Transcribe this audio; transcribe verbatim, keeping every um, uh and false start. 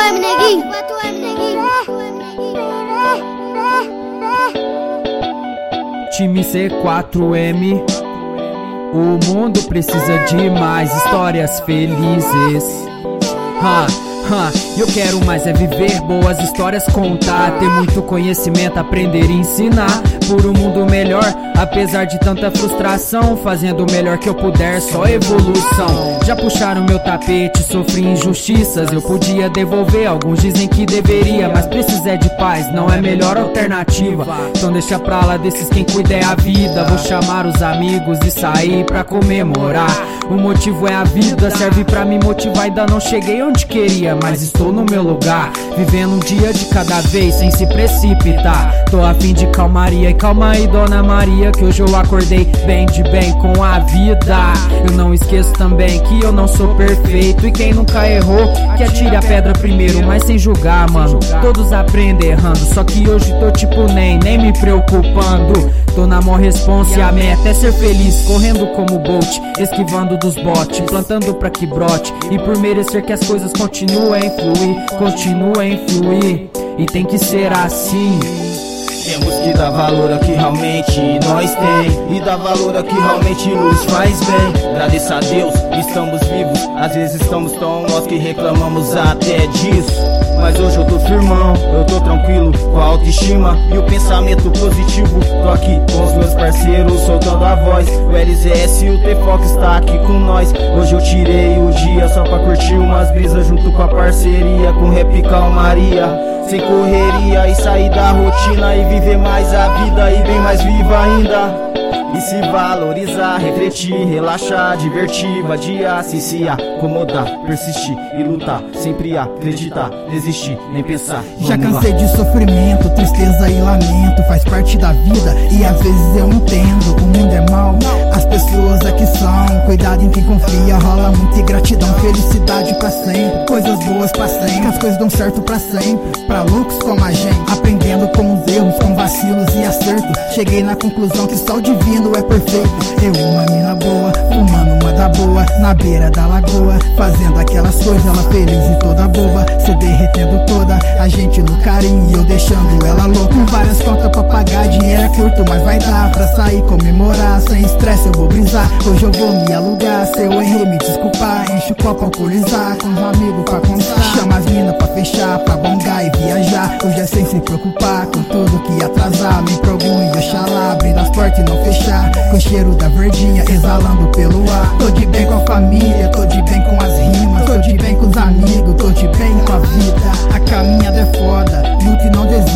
M, neguinho. Time C quatro M. O mundo precisa de mais histórias felizes. Ha, ha, eu quero mais é viver boas histórias, contar, ter muito conhecimento, aprender e ensinar por um mundo melhor, apesar de tanta frustração, fazendo o melhor que eu puder, só evolução. Já puxaram meu tapete, sofri injustiças, eu podia devolver, alguns dizem que deveria, mas precisa é de paz, não é melhor alternativa. Então deixa pra lá desses, quem cuida é a vida. Vou chamar os amigos e sair pra comemorar. O motivo é a vida, serve pra me motivar. Ainda não cheguei onde queria, mas estou no meu lugar, vivendo um dia de cada vez, sem se precipitar. Tô a fim de calmaria, e calma aí, Dona Maria, que hoje eu acordei bem de bem com a vida. Eu não esqueço também que eu não sou perfeito, e quem nunca errou, que atire a pedra primeiro, mas sem julgar, mano. Todos aprendem errando, só que hoje tô tipo nem, nem me preocupando. Tô na mó responsa e a meta é ser feliz, correndo como Bolt, esquivando dos botes, plantando pra que brote, e por merecer que as coisas continuem a fluir, continuem a fluir, e tem que ser assim. Temos que dar valor ao que realmente nós tem, e dar valor ao que realmente nos faz bem. Agradeça a Deus, estamos vivos. Às vezes estamos tão nós que reclamamos até disso, mas hoje eu tô firmão, eu tô tranquilo, com a autoestima e o pensamento positivo. Tô aqui com os meus parceiros, soltando a voz. O L Z S e o T-Fox está aqui com nós. Hoje eu tirei o dia só pra curtir umas brisas, junto com a parceria, com rap e calmaria, sem correria, e sair da rotina e viver mais a vida, e bem mais viva ainda. E se valorizar, refletir, relaxar, divertir, vadiar, sem se acomodar, persistir e lutar, sempre acreditar, desistir, nem pensar. Já cansei de sofrimento, tristeza e lamento, faz parte da vida e às vezes eu entendo. O mundo é mau, as pessoas é que são, cuidado em quem confia, rola muita ingratidão, felicidade pra sempre, coisas boas pra sempre, as coisas dão certo pra sempre, pra loucos como a gente, aprendendo com os erros, com vacilos e acertos. Cheguei na conclusão que só o divino é perfeito. Eu uma mina boa, fumando uma da boa, na beira da lagoa, fazendo aquelas coisas, ela feliz e toda boba, se derretendo toda, a gente no carinho e eu deixando ela louca. Com várias contas pra pagar, dinheiro é curto, mas vai dar pra sair comemorar, sem estresse eu vou brisar. Hoje eu vou me alugar, se eu errei me desculpar, enche o copo alcoolizar, com os amigos pra contar, chama as minas pra fechar, pra bongar e viajar. Hoje é sem se preocupar com tudo que atrasar, me progrum e oxalá, abrindo as portas e não fechar, com o cheiro da verdinha exalando pelo ar. Tô de bem com a família, tô de bem com as rimas, tô de bem com os amigos, tô de bem com a vida. A caminhada é foda, luta e não desista.